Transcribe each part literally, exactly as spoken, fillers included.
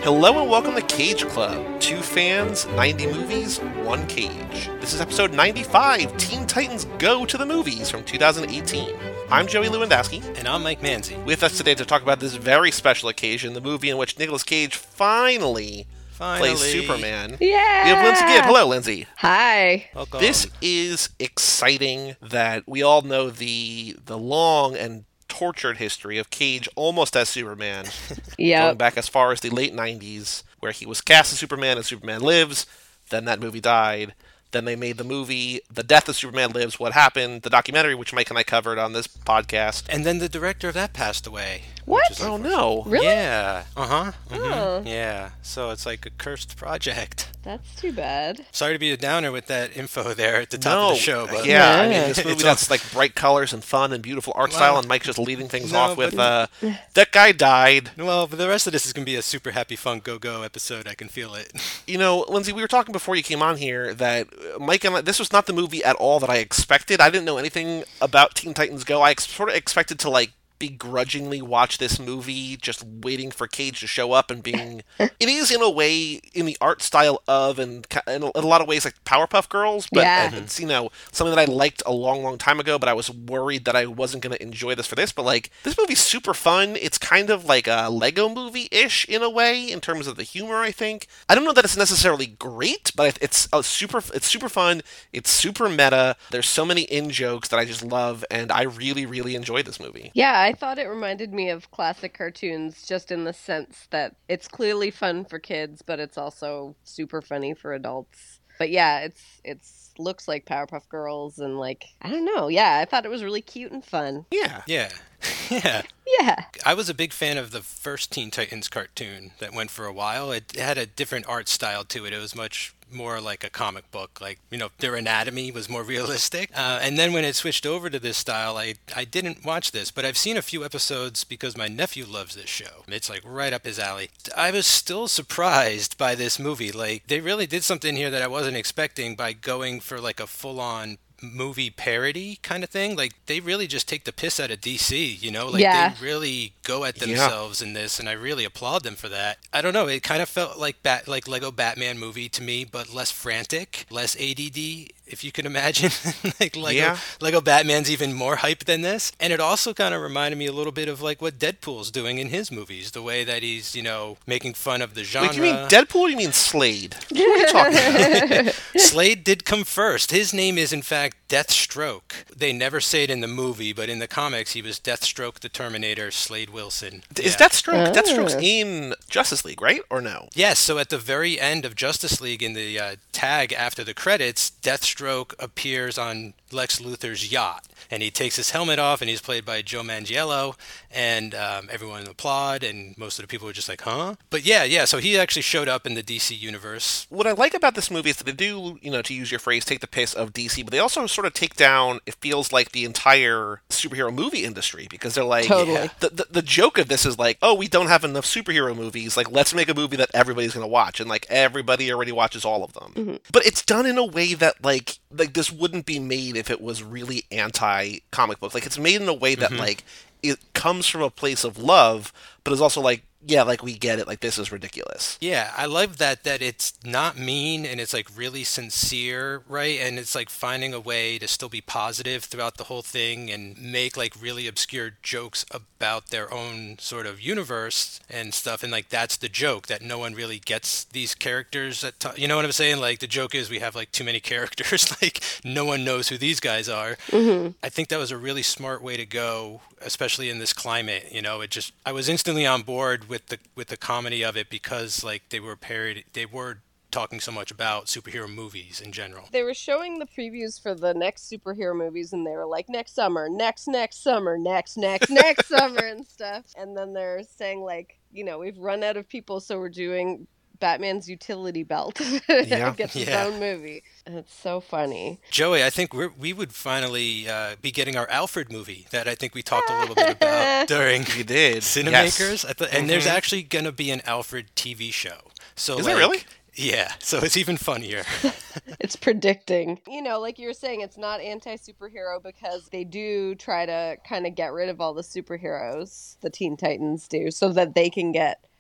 Hello and welcome to Cage Club. Two fans, ninety movies, one cage. This is episode ninety-five, Teen Titans Go to the Movies from two thousand eighteen. I'm Joey Lewandowski. And I'm Mike Manzi. With us today to talk about this very special occasion, the movie in which Nicolas Cage finally, Finally. plays Superman. Yeah! We have Lindsay Gibb. Hello, Lindsay. Hi. Welcome. This is exciting that we all know the the long and tortured history of Cage almost as Superman. Yep. Going back as far as the late nineties, where he was cast as Superman and Superman Lives. Then that movie died. Then they made the movie The Death of Superman Lives, What Happened, the documentary, which Mike and I covered on this podcast. And then the director of that passed away. What? which is Oh, unfortunate. no. Really? Yeah. Uh-huh. Mhm. Oh. Yeah. So it's like a cursed project. That's too bad. Sorry to be a downer with that info there at the top No. of the show, but yeah, I Yeah. mean, this movie It's that's all- like bright colors and fun and beautiful art style, Well, and Mike's just leading things no, off with, but- uh, that guy died. Well, but the rest of this is going to be a super happy, fun, go-go episode. I can feel it. You know, Lindsay, we were talking before you came on here that uh, Mike and I, this was not the movie at all that I expected. I didn't know anything about Teen Titans Go. I ex- sort of expected to, like, begrudgingly watch this movie, just waiting for Cage to show up and being... It is, in a way, in the art style of, and ki- in a, in a lot of ways, like Powerpuff Girls, but Yeah. it's, you know, something that I liked a long, long time ago, but I was worried that I wasn't going to enjoy this for this. But, like, this movie's super fun. It's kind of like a Lego movie-ish, in a way, in terms of the humor, I think. I don't know that it's necessarily great, but it's a super, it's super fun. It's super meta. There's so many in-jokes that I just love, and I really, really enjoyed this movie. Yeah, I thought it reminded me of classic cartoons just in the sense that it's clearly fun for kids, but it's also super funny for adults. But yeah, it's it's looks like Powerpuff Girls and like, I don't know. Yeah, I thought it was really cute and fun. Yeah. Yeah. Yeah. Yeah. I was a big fan of the first Teen Titans cartoon that went for a while. It had a different art style to it. It was much more like a comic book. Like, you know, their anatomy was more realistic. Uh, and then when it switched over to this style, I, I didn't watch this, but I've seen a few episodes because my nephew loves this show. It's like right up his alley. I was still surprised by this movie. Like, they really did something here that I wasn't expecting by going for like a full-on movie parody kind of thing. Like, they really just take the piss out of D C, you know? Like, Yeah. they really go at Yeah. themselves in this, and I really applaud them for that. I don't know, it kind of felt like bat like Lego Batman movie to me, but less frantic, less A D D, if you can imagine. Like Lego, Yeah. Lego Batman's even more hype than this. And it also kind of reminded me a little bit of like what Deadpool's doing in his movies, the way that he's, you know, making fun of the genre. Wait, do you mean Deadpool or do you mean Slade? What are you talking about? Slade did come first. His name is, in fact, Deathstroke. They never say it in the movie, but in the comics, he was Deathstroke the Terminator, Slade Wilson. Is Yeah. Deathstroke? Oh. Deathstroke's in Justice League, right? Or no? Yes, so at the very end of Justice League, in the uh, tag after the credits, Deathstroke appears on Lex Luthor's yacht. And he takes his helmet off, and he's played by Joe Manganiello, and um, everyone applaud, and most of the people were just like, huh? But yeah, yeah, so he actually showed up in the D C universe. What I like about this movie is that they do, you know, to use your phrase, take the piss of D C, but they also sort of take down, it feels like, the entire superhero movie industry, because they're like, Totally. yeah, the, the, the joke of this is like, oh, we don't have enough superhero movies, like, let's make a movie that everybody's going to watch, and, like, everybody already watches all of them. Mm-hmm. But it's done in a way that, like, like this wouldn't be made if it was really anti-comic book. Like, it's made in a way that, like, it comes from a place of love, but is also like, yeah, like, we get it, like, this is ridiculous. Yeah, I love that that it's not mean and it's like really sincere, right? And it's like finding a way to still be positive throughout the whole thing and make like really obscure jokes about their own sort of universe and stuff. And like that's the joke, that no one really gets these characters at t- you know what I'm saying? Like the joke is we have like too many characters, like no one knows who these guys are. Mm-hmm. I think that was a really smart way to go, especially in this climate. You know, it just I was instantly on board with the with the comedy of it because like they were parody they were talking so much about superhero movies in general. They were showing the previews for the next superhero movies, and they were like, next summer, next, next summer, next, next, next summer, and stuff. And then they're saying, like, you know, we've run out of people, so we're doing Batman's utility belt. Yeah. Gets his Yeah. own movie. And it's so funny. Joey, I think we're, we would finally uh, be getting our Alfred movie that I think we talked a little bit about during You did. Cinemakers. I th- and Mhm. there's actually going to be an Alfred T V show. So Is like, there really? Yeah, so it's even funnier. It's predicting. You know, like you were saying, it's not anti-superhero because they do try to kind of get rid of all the superheroes, the Teen Titans do, so that they can get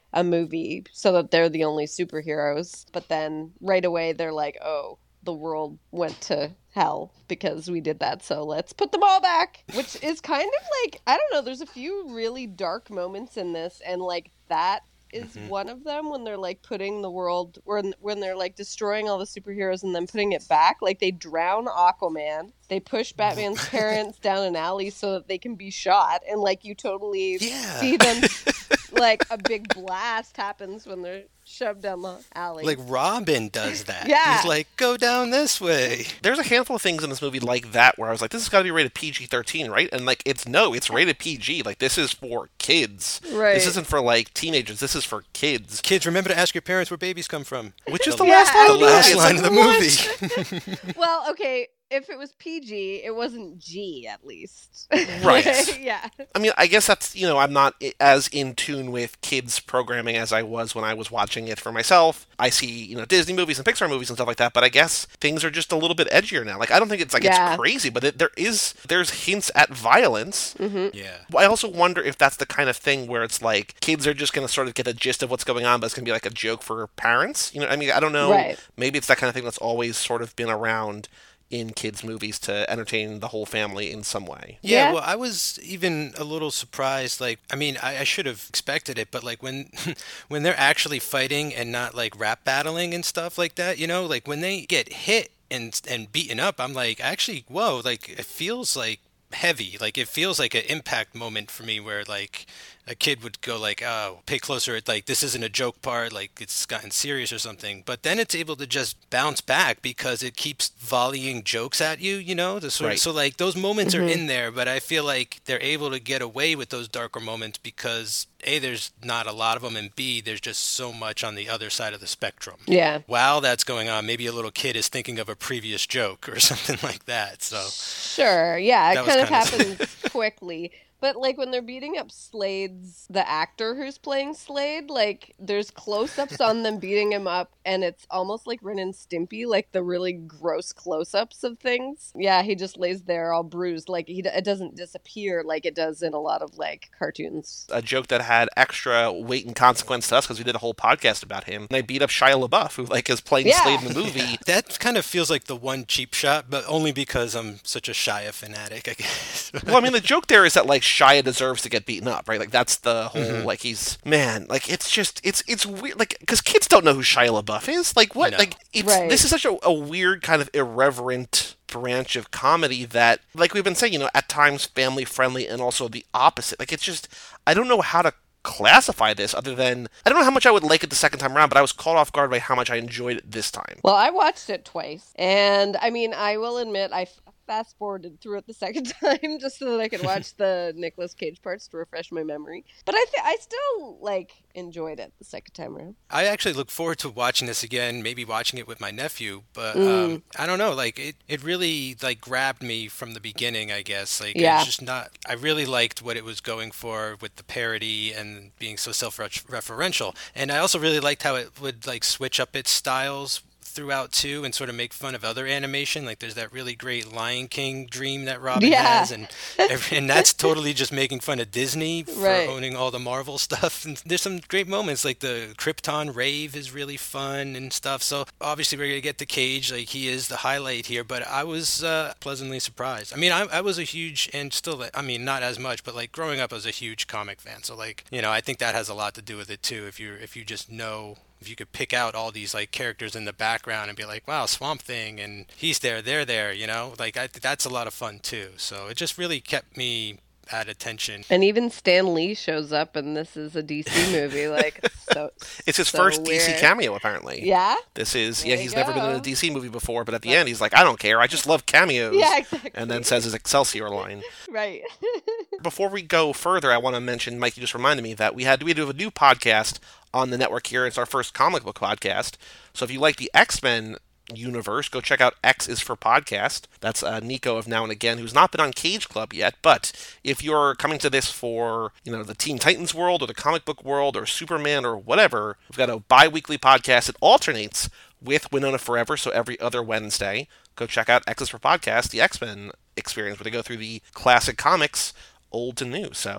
a movie so that they're the only superheroes. But then right away they're like, oh, the world went to hell because we did that, so let's put them all back. Which is kind of like, I don't know, there's a few really dark moments in this, and like that is mm-hmm. one of them, when they're like putting the world, or when they're like destroying all the superheroes and then putting it back. Like they drown Aquaman, they push Batman's parents down an alley so that they can be shot, and like you totally yeah. see them like a big blast happens when they're shoved down the alley. Like Robin does that. Yeah. He's like, go down this way. There's a handful of things in this movie like that where I was like, this has got to be rated P G thirteen, right? And like, it's no, it's rated P G. Like, this is for kids. Right. This isn't for like teenagers. This is for kids. Kids, remember to ask your parents where babies come from. Which is the yeah, last line the of the last movie. line of like, the movie. Well, okay, if it was P G, it wasn't G, at least. Right. Yeah. I mean, I guess that's, you know, I'm not as in tune with kids programming as I was when I was watching it for myself. I see, you know, Disney movies and Pixar movies and stuff like that, but I guess things are just a little bit edgier now. Like, I don't think it's like yeah. it's crazy, but it, there is, there's hints at violence. Mm-hmm. Yeah. I also wonder if that's the kind of thing where it's like, kids are just going to sort of get the gist of what's going on, but it's going to be like a joke for parents. You know, I mean, I don't know. Right. Maybe it's that kind of thing that's always sort of been around in kids' movies to entertain the whole family in some way. Yeah, Yeah. well, I was even a little surprised. Like, I mean, I, I should have expected it, but like when when they're actually fighting and not like rap battling and stuff like that, you know, like when they get hit and and beaten up, I'm like, actually, whoa, like it feels like heavy. Like it feels like an impact moment for me where like a kid would go like, oh, pay closer, like this isn't a joke part, like it's gotten serious or something. But then it's able to just bounce back because it keeps volleying jokes at you, you know? The sort Right. of, so like those moments Mm-hmm. are in there, but I feel like they're able to get away with those darker moments because A, there's not a lot of them, and B, there's just so much on the other side of the spectrum. Yeah. While that's going on, maybe a little kid is thinking of a previous joke or something like that. So Sure, yeah, it That was kind of kinda- happens quickly. But, like, when they're beating up Slade's, the actor who's playing Slade, like, there's close-ups on them beating him up, and it's almost like Ren and Stimpy, like, the really gross close-ups of things. Yeah, he just lays there all bruised. Like, he, it doesn't disappear like it does in a lot of, like, cartoons. A joke that had extra weight and consequence to us because we did a whole podcast about him. And they beat up Shia LaBeouf, who like is playing Yeah. Slade in the movie. that kind of feels like the one cheap shot, but only because I'm such a Shia fanatic, I guess. Well, I mean, the joke there is that like Shia deserves to get beaten up, right? Like that's the whole Mhm. like he's man, like it's just it's it's weird, like because kids don't know who Shia LaBeouf is. Like what? No. Like it's Right. this is such a, a weird kind of irreverent branch of comedy that, like we've been saying, you know, at times family friendly and also the opposite. Like it's just I don't know how to classify this other than I don't know how much I would like it the second time around, but I was caught off guard by how much I enjoyed it this time. Well, I watched it twice, and I mean, I will admit, I f- fast forwarded through it the second time just so that I could watch the Nicolas Cage parts to refresh my memory. But I th- I still like enjoyed it the second time around. I actually look forward to watching this again, maybe watching it with my nephew, but Mm. um, I don't know, like it, it really like grabbed me from the beginning, I guess. Like Yeah. it's just not, I really liked what it was going for with the parody and being so self-referential. And I also really liked how it would like switch up its styles throughout too and sort of make fun of other animation. Like there's that really great Lion King dream that Robin Yeah. has, and every, and that's totally just making fun of Disney for Right. owning all the Marvel stuff. And there's some great moments, like the Krypton rave is really fun and stuff. So obviously we're gonna get to Cage, like he is the highlight here. But I was uh, pleasantly surprised. I mean, I, I was a huge, and still, I mean, not as much, but like growing up, I was a huge comic fan. So like, you know, I think that has a lot to do with it too. If you if you just know. If you could pick out all these like characters in the background and be like, wow, Swamp Thing, and he's there, they're there, you know, like I, that's a lot of fun too. So it just really kept me at attention. And even Stan Lee shows up, and this is a D C movie. Like, it's so It's his so first D C weird. cameo, apparently. Yeah. This is, There yeah, you he's never been in go. a D C movie before, but at the end he's like, I don't care, I just love cameos. Yeah, exactly. And then says his Excelsior line. Right. Before we go further, I want to mention, Mike, you just reminded me that we had we do a new podcast on the network here. It's our first comic book podcast. So if you like the X-Men universe, go check out X is for Podcast. That's uh, Nico of Now and Again, who's not been on Cage Club yet. But if you're coming to this for, you know, the Teen Titans world or the comic book world or Superman or whatever, we've got a bi-weekly podcast. It alternates with Winona Forever, so every other Wednesday. Go check out X is for Podcast, the X-Men experience, where they go through the classic comics, old to new. So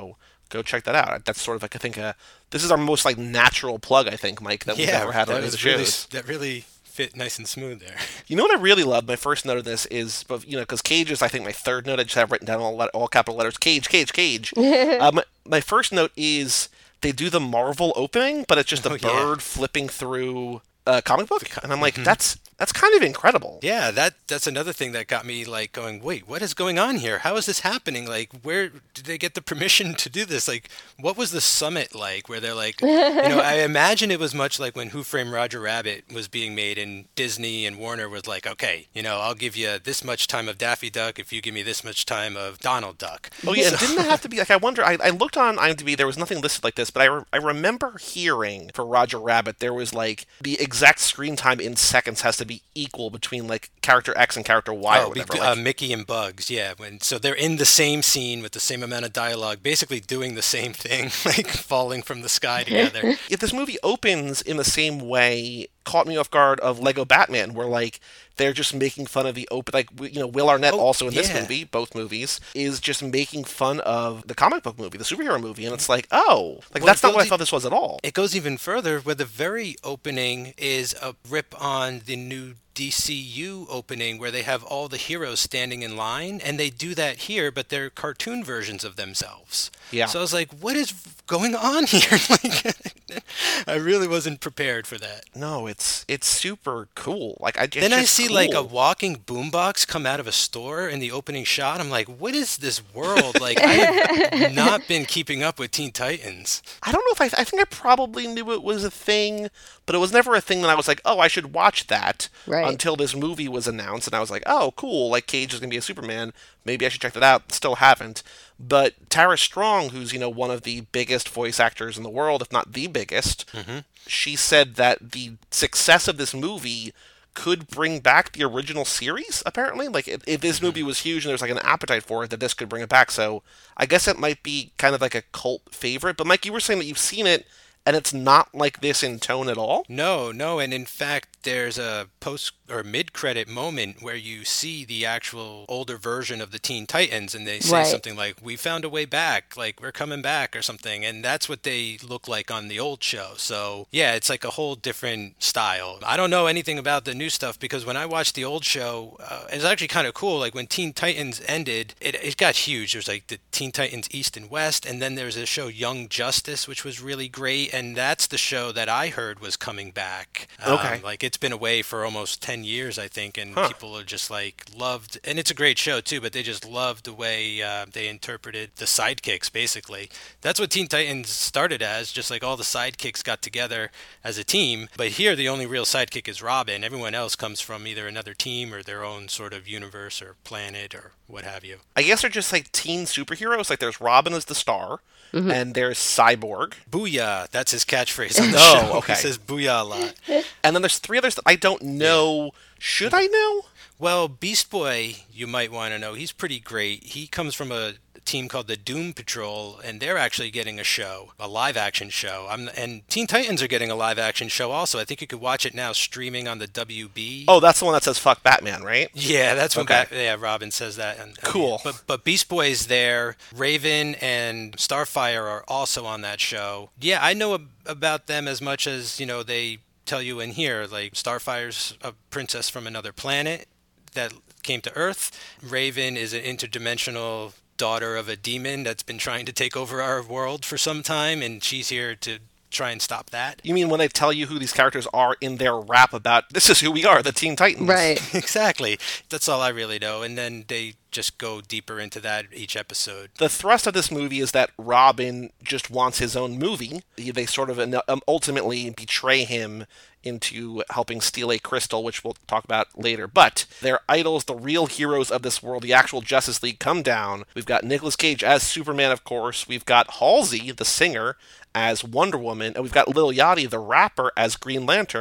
go check that out. That's sort of like, I think, a, this is our most like natural plug, I think, Mike, that we've Yeah, ever had that on was these really shows. that really fit nice and smooth there. You know what I really love? My first note of this is, but you know, because Cage is, I think, my third note. I just have written down all let- all capital letters. Cage, Cage, Cage. uh, my, my first note is they do the Marvel opening, but it's just a Oh, yeah. bird flipping through a comic book, and I'm like, that's that's kind of incredible. Yeah, that that's another thing that got me like going, wait, what is going on here? How is this happening? Like, where did they get the permission to do this? Like, what was the summit like where they're like, you know, I imagine it was much like when Who Framed Roger Rabbit was being made and Disney and Warner was like, okay, you know, I'll give you this much time of Daffy Duck if you give me this much time of Donald Duck. Oh yeah, and didn't that have to be like? I wonder. I, I looked on IMDb. There was nothing listed like this, but I, re- I remember hearing for Roger Rabbit there was like the exact screen time in seconds has to be equal between like character X and character Y or Oh, whatever. be- like, uh, Mickey and Bugs, yeah. When so they're in the same scene with the same amount of dialogue, basically doing the same thing, like falling from the sky together. if this movie opens in the same way, caught me off guard of Lego Batman, where like they're just making fun of the open, like you know, Will Arnett Oh, also in this yeah. movie, both movies, is just making fun of the comic book movie, the superhero movie, and it's like, oh, like Well, that's not it what I goes thought this was at all. It goes even further, where the very opening is a rip on the new D C U opening, where they have all the heroes standing in line, and they do that here, but they're cartoon versions of themselves. Yeah. So I was like, what is going on here? Like, I really wasn't prepared for that. No, it's it's super cool. Like I it's Then I just see cool. like a walking boombox come out of a store in the opening shot. I'm like, what is this world? Like, I have not been keeping up with Teen Titans. I don't know if I I think I probably knew it was a thing, but it was never a thing that I was like, oh, I should watch that Right. until this movie was announced, and I was like, oh, cool, like Cage is gonna be a Superman. Maybe I should check that out. Still haven't. But Tara Strong, who's you know one of the biggest voice actors in the world, if not the biggest, she said that the success of this movie could bring back the original series, apparently. Like, if, if this movie was huge and there's like an appetite for it, that this could bring it back. So I guess it might be kind of like a cult favorite. But Mike, you were saying that you've seen it, and it's not like this in tone at all? No, no, and in fact, there's a post or mid-credit moment where you see the actual older version of the Teen Titans, and they say Right. something like, "We found a way back," like we're coming back or something, and that's what they look like on the old show. So yeah, it's like a whole different style. I don't know anything about the new stuff because when I watched the old show, uh, it's actually kind of cool. Like when Teen Titans ended, it, it got huge. There's like the Teen Titans East and West, and then there's a show Young Justice, which was really great, and that's the show that I heard was coming back. Okay. Um, like it's been away for almost ten years, I think, and Huh. people are just like loved, and it's a great show too, but they just loved the way uh, they interpreted the sidekicks, basically. That's what Teen Titans started as, just like all the sidekicks got together as a team, but here the only real sidekick is Robin. Everyone else comes from either another team or their own sort of universe or planet or what have you. I guess they're just like teen superheroes. Like there's Robin as the star, and there's Cyborg, Booyah, that's his catchphrase on the Oh, show. okay. He says booyah a lot. and then there's three others that I don't know. Should I know? Well, Beast Boy, you might want to know, he's pretty great. He comes from a team called the Doom Patrol, and they're actually getting a show, a live-action show. I'm, and Teen Titans are getting a live-action show also. I think you could watch it now streaming on the W B. Oh, that's the one that says "fuck Batman," right? Yeah, that's when Okay. Bat- yeah, Robin says that. And, I Cool. mean, but but Beast Boy's there. Raven and Starfire are also on that show. Yeah, I know ab- about them as much as, you know, they tell you in here. Like Starfire's a princess from another planet that came to Earth. Raven is an interdimensional daughter of a demon that's been trying to take over our world for some time, and she's here to try and stop that. You mean when they tell you who these characters are in their rap about this is who we are, the Teen Titans? Right. Exactly. That's all I really know. And then they just go deeper into that each episode. The thrust of this movie is that Robin just wants his own movie. They sort of um, ultimately betray him into helping steal a crystal, which we'll talk about later. But their idols, the real heroes of this world, the actual Justice League, come down. We've got Nicolas Cage as Superman, of course. We've got Halsey, the singer, as Wonder Woman. And we've got Lil Yachty, the rapper, as Green Lantern.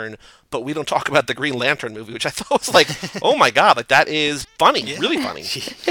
but we don't talk about the Green Lantern movie, which I thought was like, oh my god, like that is funny, Yeah. really funny.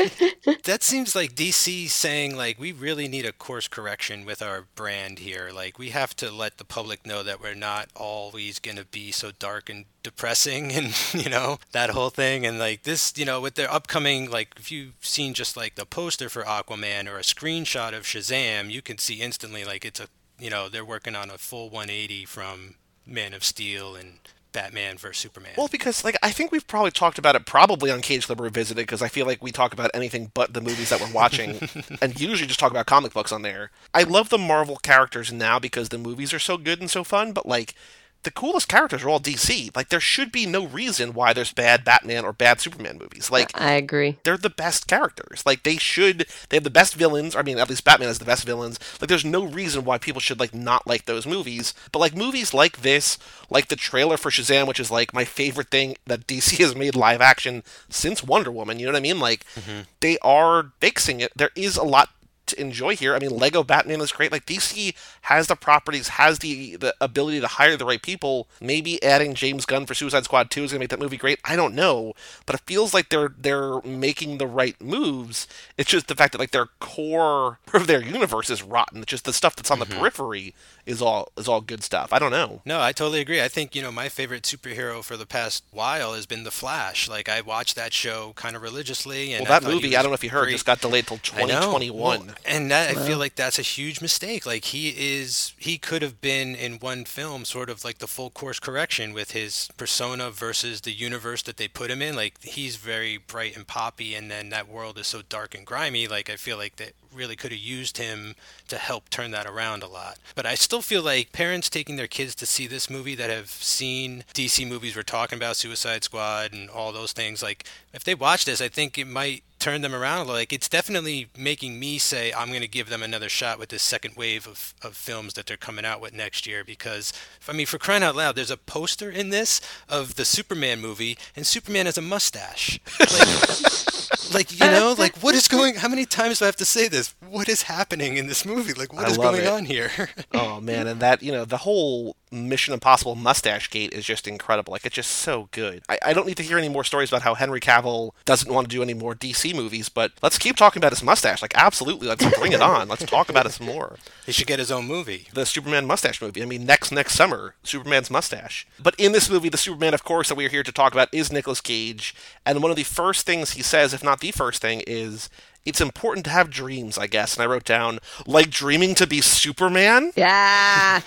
That seems like D C saying, like, we really need a course correction with our brand here. Like, we have to let the public know that we're not always going to be so dark and depressing and, you know, that whole thing. And, like, this, you know, with their upcoming, like, if you've seen just, like, the poster for Aquaman or a screenshot of Shazam, you can see instantly, like, it's a, you know, they're working on a full one eighty from Man of Steel and Batman versus Superman. Well, because like I think we've probably talked about it probably on Cage Club Revisited, because I feel like we talk about anything but the movies that we're watching, and usually just talk about comic books on there. I love the Marvel characters now because the movies are so good and so fun, but like the coolest characters are all D C. Like there should be no reason why there's bad Batman or bad Superman movies. Like I agree. they're the best characters. Like they should, they have the best villains. I mean, at least Batman has the best villains. Like there's no reason why people should like not like those movies. But like movies like this, like the trailer for Shazam, which is like my favorite thing that D C has made live action since Wonder Woman. You know what I mean? Like mm-hmm. they are fixing it. There is a lot to enjoy here. I mean, Lego Batman is great. Like D C has the properties, has the the ability to hire the right people. Maybe adding James Gunn for Suicide Squad two is going to make that movie great. I don't know, but it feels like they're they're making the right moves. It's just the fact that like their core of their universe is rotten. It's just the stuff that's on mm-hmm. the periphery is all is all good stuff. I don't know. No, I totally agree. I think, you know, my favorite superhero for the past while has been The Flash. Like I watched that show kind of religiously, and well, that I movie, I don't know if you heard, great. just got delayed till twenty twenty-one. Well, and that, I feel like that's a huge mistake. Like he is, he could have been in one film sort of like the full course correction with his persona versus the universe that they put him in. Like he's very bright and poppy, and then that world is so dark and grimy. Like I feel like that really could have used him to help turn that around a lot. But I still feel like parents taking their kids to see this movie that have seen D C movies we're talking about, Suicide Squad and all those things, like if they watch this, I think it might turn them around. Like it's definitely making me say I'm going to give them another shot with this second wave of, of films that they're coming out with next year, because I mean, for crying out loud, there's a poster in this of the Superman movie and Superman has a mustache. Like, like you know, like what is going, how many times do I have to say this? What is happening in this movie? Like what I is love going it. on here? Oh man, and that, you know, the whole Mission Impossible mustache gate is just incredible. Like it's just so good. I, I don't need to hear any more stories about how Henry Cavill doesn't want to do any more D C movies, but let's keep talking about his mustache. Like absolutely, let's bring it on. Let's talk about it some more. He should get his own movie. The Superman mustache movie. I mean, next next summer, Superman's mustache. But in this movie, the Superman, of course, that we are here to talk about is Nicolas Cage, and one of the first things he says, if not the first thing, is it's important to have dreams, I guess. And I wrote down, like dreaming to be Superman? Yeah.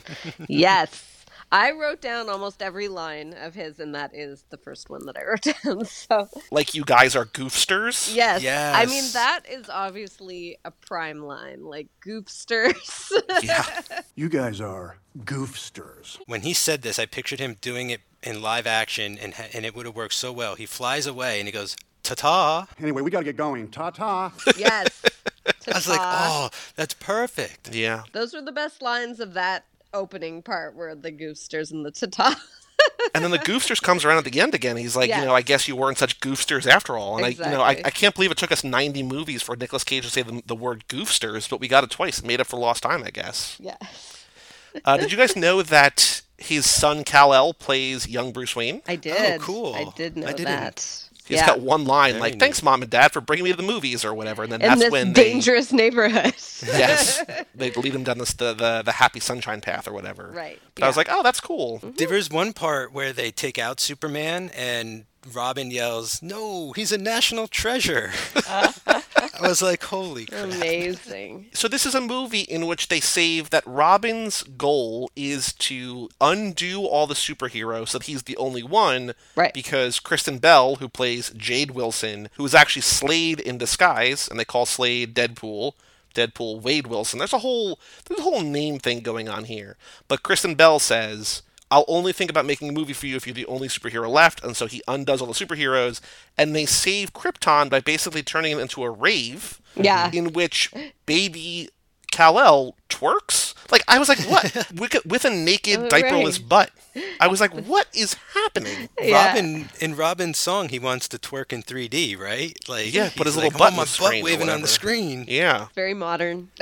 Yes. I wrote down almost every line of his, and that is the first one that I wrote down. So, like you guys are goofsters? yes. Yes. I mean, that is obviously a prime line, like goofsters. Yeah. You guys are goofsters. When he said this, I pictured him doing it in live action, and and it would have worked so well. He flies away, and he goes, ta-ta. Anyway, we gotta get going. Ta-ta. Yes. I was like, oh, that's perfect. Yeah. Those were the best lines of that opening part, were the goofsters and the ta-ta. And then the goofsters comes around at the end again. He's like, Yes. you know, I guess you weren't such goofsters after all. And I, you know, I, Exactly. I can't believe it took us ninety movies for Nicolas Cage to say the, the word goofsters, but we got it twice. It made up for lost time, I guess. Yes. Uh, did you guys know that his son Kal-El plays young Bruce Wayne? I did. Oh, cool. I did know I didn't. that. He's yeah. got one line Very like, neat. thanks, Mom and Dad, for bringing me to the movies or whatever. And then In that's this when they... dangerous neighborhood. Yes. They lead him down this, the, the, the happy sunshine path or whatever. Right. But I was Yeah. like, oh, that's cool. There was one part where they take out Superman, and Robin yells, no, he's a national treasure. I was like, holy crap. Amazing. So this is a movie in which they save that Robin's goal is to undo all the superheroes so that he's the only one. Right. Because Kristen Bell, who plays Jade Wilson, who is actually Slade in disguise, and they call Slade Deadpool, Deadpool Wade Wilson. There's a whole there's a whole name thing going on here. But Kristen Bell says, I'll only think about making a movie for you if you're the only superhero left, and so he undoes all the superheroes, and they save Krypton by basically turning it into a rave, Yeah. in which baby Kal-El twerks. Like, I was like, what? with, with a naked, Oh, diaperless right. butt. I was like, what is happening? Yeah. Robin, in Robin's song, he wants to twerk in three D, right? Like, Yeah, put his he's little like, butt oh, in my the screen butt or waving on whatever. the screen. Yeah. Very modern.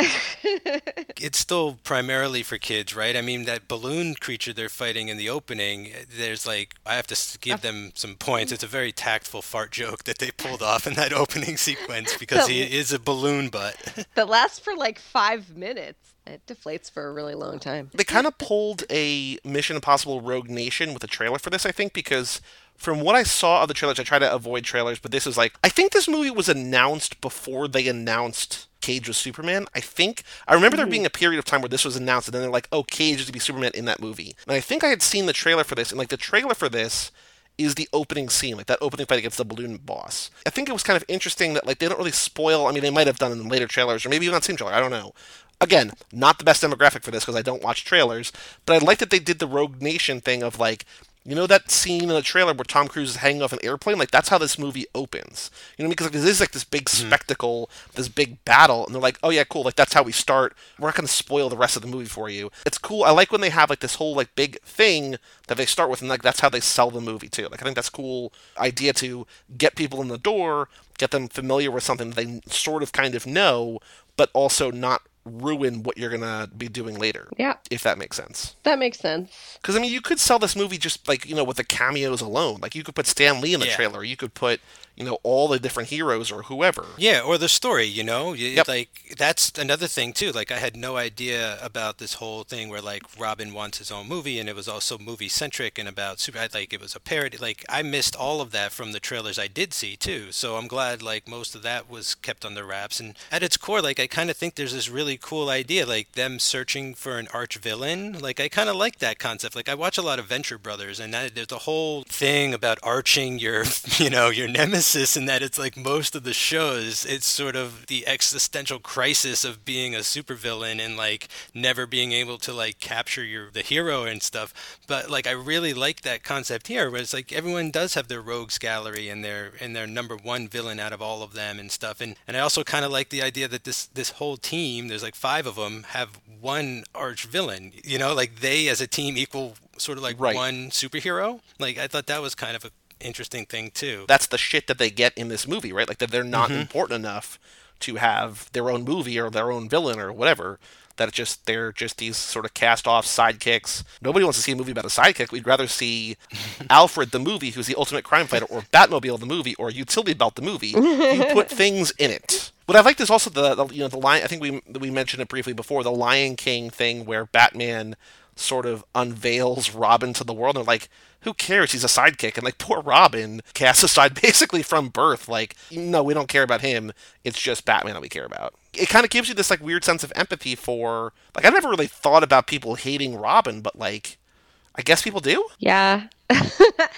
It's still primarily for kids, right? I mean, that balloon creature they're fighting in the opening, there's like, I have to s- give them some points. It's a very tactful fart joke that they pulled off in that opening sequence because he is a balloon butt. That lasts for like five minutes. It deflates for a really long time. They kind of pulled a Mission Impossible Rogue Nation with a trailer for this, I think, because from what I saw of the trailers, I try to avoid trailers, but this is like, I think this movie was announced before they announced Cage was Superman. I think, I remember there being a period of time where this was announced, and then they're like, oh, Cage is to be Superman in that movie. And I think I had seen the trailer for this, and like the trailer for this is the opening scene, like that opening fight against the balloon boss. I think it was kind of interesting that like they don't really spoil, I mean, they might have done in later trailers, or maybe even on the same trailer, I don't know. Again, not the best demographic for this because I don't watch trailers, but I like that they did the Rogue Nation thing of like, you know that scene in the trailer where Tom Cruise is hanging off an airplane? Like, that's how this movie opens. You know what I mean? Because like, this is like this big spectacle, this big battle, and they're like, oh yeah, cool, like that's how we start. We're not going to spoil the rest of the movie for you. It's cool. I like when they have like this whole like big thing that they start with, and like that's how they sell the movie too. Like, I think that's a cool idea to get people in the door, get them familiar with something that they sort of kind of know, but also not ruin what you're gonna be doing later. Yeah. If that makes sense. That makes sense. Because, I mean, you could sell this movie just, like, you know, with the cameos alone. Like, you could put Stan Lee in the Yeah. trailer. You could put, you know, all the different heroes or whoever. Yeah, or the story, you know? Y- Yep. Like, that's another thing, too. Like, I had no idea about this whole thing where, like, Robin wants his own movie, and it was also movie-centric and about super, like, it was a parody. Like, I missed all of that from the trailers I did see, too. So I'm glad, like, most of that was kept under wraps. And at its core, like, I kind of think there's this really cool idea, like, them searching for an arch villain. Like, I kind of like that concept. Like, I watch a lot of Venture Brothers, and that, there's a whole thing about arching your, you know, your nemesis, and that it's like most of the shows, it's sort of the existential crisis of being a supervillain and like never being able to like capture your the hero and stuff. But like I really like that concept here, where it's like everyone does have their rogues gallery and their and their number one villain out of all of them and stuff. And and I also kind of like the idea that this this whole team, there's like five of them, have one arch villain. You know, like they as a team equal sort of like Right. one superhero. Like I thought that was kind of a interesting thing too. That's the shit that they get in this movie, right? Like, that they're not important enough to have their own movie or their own villain or whatever. That it's just, they're just these sort of cast-off sidekicks. Nobody wants to see a movie about a sidekick. We'd rather see Alfred the movie, who's the ultimate crime fighter, or Batmobile the movie, or Utility Belt the movie. You put things in it. What I liked is also the, the you know the line. I think we we mentioned it briefly before, the Lion King thing where Batman sort of unveils Robin to the world. And they're like, who cares? He's a sidekick. And like, poor Robin, cast aside basically from birth. Like, no, we don't care about him. It's just Batman that we care about. It kind of gives you this like weird sense of empathy for, like, I never really thought about people hating Robin, but like, I guess people do. Yeah. I mean,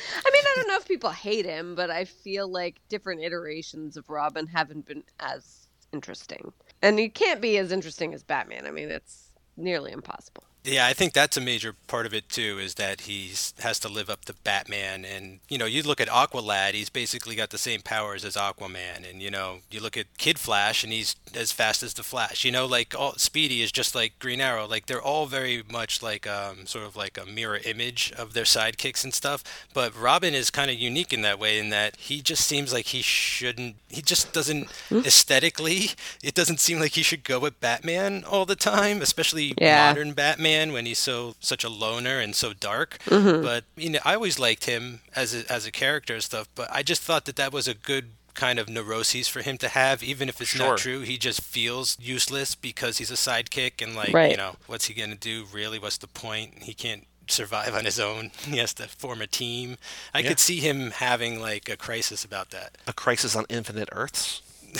I don't know if people hate him, but I feel like different iterations of Robin haven't been as interesting. And he can't be as interesting as Batman. I mean, it's nearly impossible. Yeah, I think that's a major part of it too, is that he's has to live up to Batman. And, you know, you look at Aqualad, he's basically got the same powers as Aquaman. And, you know, you look at Kid Flash and he's as fast as the Flash. You know, like all Speedy is just like Green Arrow. Like they're all very much like um sort of like a mirror image of their sidekicks and stuff. But Robin is kind of unique in that way, in that he just seems like he shouldn't he just doesn't aesthetically, it doesn't seem like he should go with Batman all the time, especially Yeah. modern Batman when he's so such a loner and so dark. But you know, I always liked him as a, as a character and stuff. But I just thought that that was a good kind of neuroses for him to have, even if it's Sure. not true. He just feels useless because he's a sidekick, and like Right. you know, what's he gonna do? Really, what's the point? He can't survive on his own. He has to form a team. I Yeah. could see him having like a crisis about that A Crisis on Infinite Earths.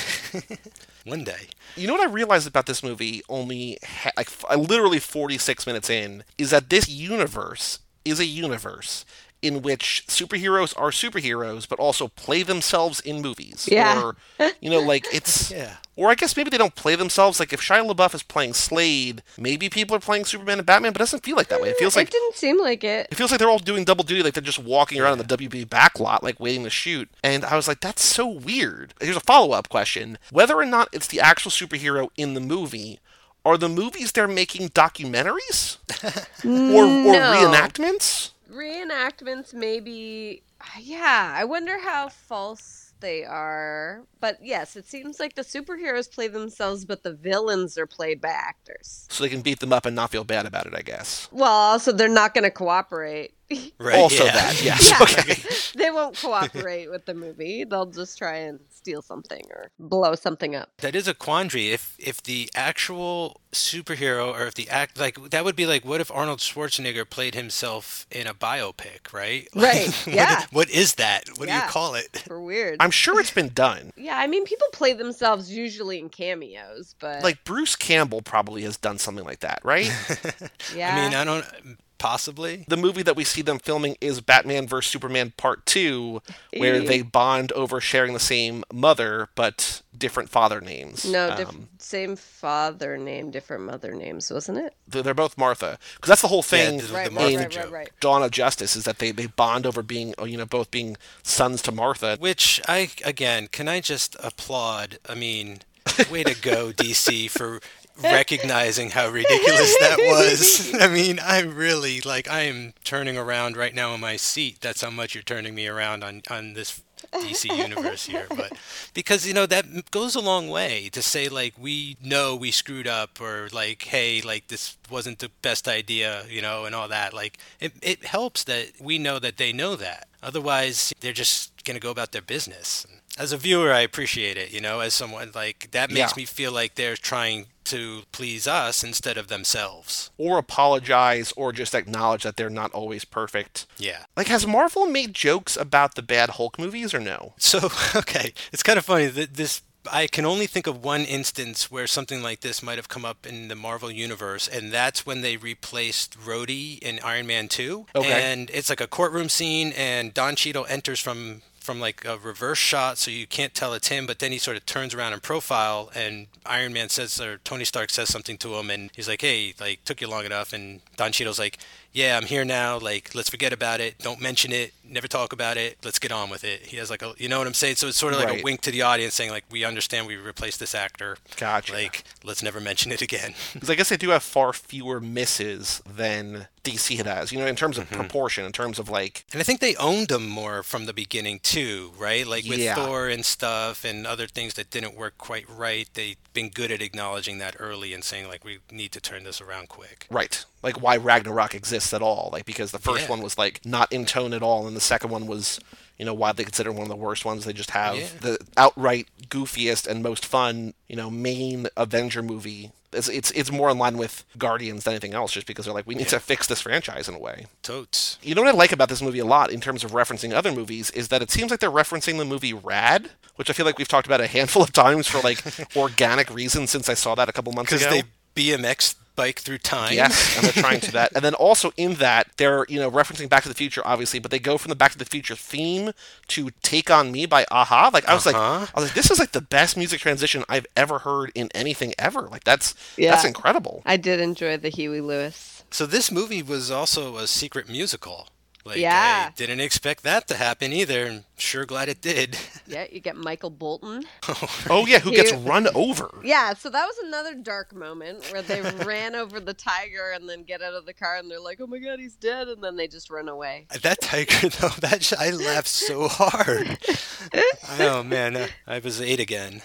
one day. You know what I realized about this movie only, ha- like, f- literally forty-six minutes in, is that this universe is a universe in which superheroes are superheroes, but also play themselves in movies. Yeah. Or, you know, like, it's... Yeah. Or I guess maybe they don't play themselves. Like, if Shia LaBeouf is playing Slade, maybe people are playing Superman and Batman, but it doesn't feel like that way. It feels like... It didn't seem like it. It feels like they're all doing double duty, like they're just walking around in the W B backlot, like waiting to shoot. And I was like, that's so weird. Here's a follow-up question. Whether or not it's the actual superhero in the movie, are the movies they're making documentaries? or or No. reenactments? Reenactments, maybe. Yeah, I wonder how false they are. But yes, it seems like the superheroes play themselves, but the villains are played by actors. So they can beat them up and not feel bad about it, I guess. Well, also, they're not going to cooperate. Right, Also yeah. that, yes. Yeah. Okay. They won't cooperate with the movie. They'll just try and steal something or blow something up. That is a quandary. If if the actual superhero, or if the act, like, that would be like, what if Arnold Schwarzenegger played himself in a biopic, right? Right, what, yeah. What is that? What do Yeah. you call it? For weird. I'm sure it's been done. Yeah, I mean, people play themselves usually in cameos, but Like, Bruce Campbell probably has done something like that, right? yeah. I mean, I don't. Possibly. The movie that we see them filming is Batman versus Superman Part two, where they bond over sharing the same mother, but different father names. no, Um, diff- same father name, different mother names, wasn't it? they're they're both Martha. Because that's the whole thing the- the Right, Martha right, right, joke. right, right. Dawn of Justice, is that they, they bond over being, you know, both being sons to Martha. Which I, again, can I just applaud? I mean, way to go, D C, for recognizing how ridiculous that was. I mean, I really, like, I am turning around right now in my seat. That's how much you're turning me around on, on this D C universe here. But because, you know, that goes a long way to say, like, we know we screwed up, or like, hey, like, this wasn't the best idea, you know, and all that. Like, it, it helps that we know that they know that. Otherwise, they're just going to go about their business. As a viewer, I appreciate it, you know, as someone, like, that makes Yeah. me feel like they're trying to please us instead of themselves. Or apologize, or just acknowledge that they're not always perfect. Yeah. Like, has Marvel made jokes about the bad Hulk movies, or no? So, okay, it's kind of funny that this, I can only think of one instance where something like this might have come up in the Marvel Universe, and that's when they replaced Rhodey in Iron Man two. Okay. And it's like a courtroom scene, and Don Cheadle enters from from like a reverse shot, so you can't tell it's him, but then he sort of turns around in profile, and Iron Man says, or Tony Stark says something to him, and he's like, hey, like, took you long enough, and Don Cheadle's like, yeah, I'm here now, like, let's forget about it, don't mention it, never talk about it, let's get on with it. He has like a, you know what I'm saying? So it's sort of like Right. a wink to the audience saying, like, we understand we replaced this actor. Gotcha. Like, let's never mention it again. Because I guess they do have far fewer misses than D C has, you know, in terms of proportion, in terms of, like, And I think they owned them more from the beginning too, right? Like with Yeah. Thor and stuff and other things that didn't work quite right. They've been good at acknowledging that early and saying, like, we need to turn this around quick. right, like, why Ragnarok exists at all. Like, because the first Yeah. one was, like, not in tone at all, and the second one was, you know, widely considered one of the worst ones. They just have Yeah. the outright goofiest and most fun, you know, main Avenger movie. It's, it's it's more in line with Guardians than anything else, just because they're like, we need to fix this franchise in a way. Totes. You know what I like about this movie a lot in terms of referencing other movies is that it seems like they're referencing the movie Rad, which I feel like we've talked about a handful of times for, like, organic reasons since I saw that a couple months ago. Because they B M X bike through time. Yes, and they're trying to that. And then also in that, they're, you know, referencing Back to the Future, obviously, but they go from the Back to the Future theme to Take On Me by A-ha. Like, I was Uh-huh. like, I was like, this is like the best music transition I've ever heard in anything ever. Like, that's Yeah. that's incredible. I did enjoy the Huey Lewis. So this movie was also a secret musical. Like, Yeah. I didn't expect that to happen either, and sure glad it did. Yeah, you get Michael Bolton. Oh, yeah, who gets You- run over. Yeah, so that was another dark moment where they ran over the tiger and then get out of the car and they're like, "Oh my god, he's dead," and then they just run away. That tiger, though, that sh- I laughed so hard. Oh, man, uh, I was eight again.